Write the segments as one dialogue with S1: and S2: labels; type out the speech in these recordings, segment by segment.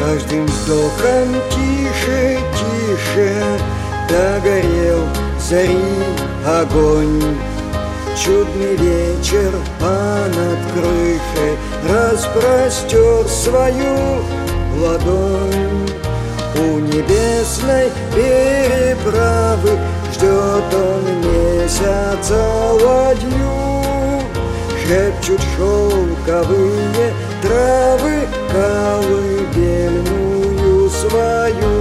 S1: каждым вздохом тише, тише догорел зари огонь. Чудный вечер, а над крышей распростер свою ладонь. У небесной переправы ждет он месяца ладью. Шепчут шелковые травы колыбельную свою.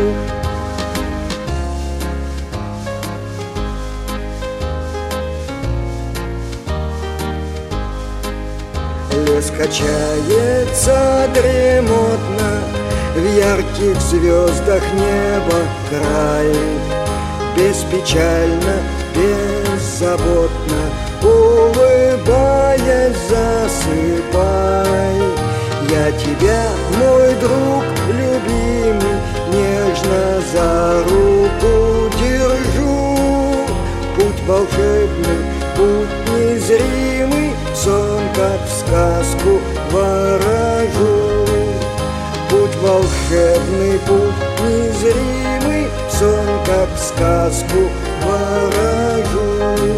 S1: Лес качается дремотно, в ярких звездах небо край. Беспечально, беззаботно, улыбаясь, засыпай. Я тебя, мой друг любимый, нежно за руку держу. Путь волшебный, путь незримый, сон, как в сказку, ворожу. Путь волшебный, путь незримый, сон, как в сказку, ворожу.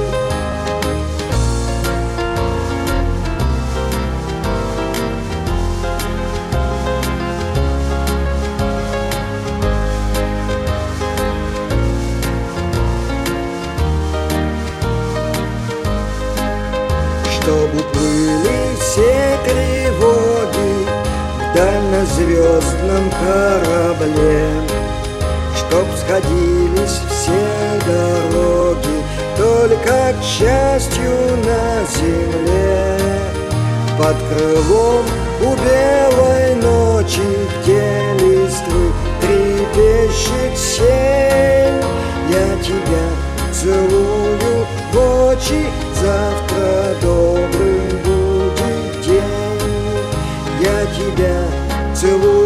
S1: Чтоб уплыли все тревоги в дальнозвездном корабле, чтоб сходились все дороги только к счастью на земле. Под крылом у белой ночи, где листвы трепещет сень, я тебя целую в очи. Завтра добрым будет день. Я тебя целую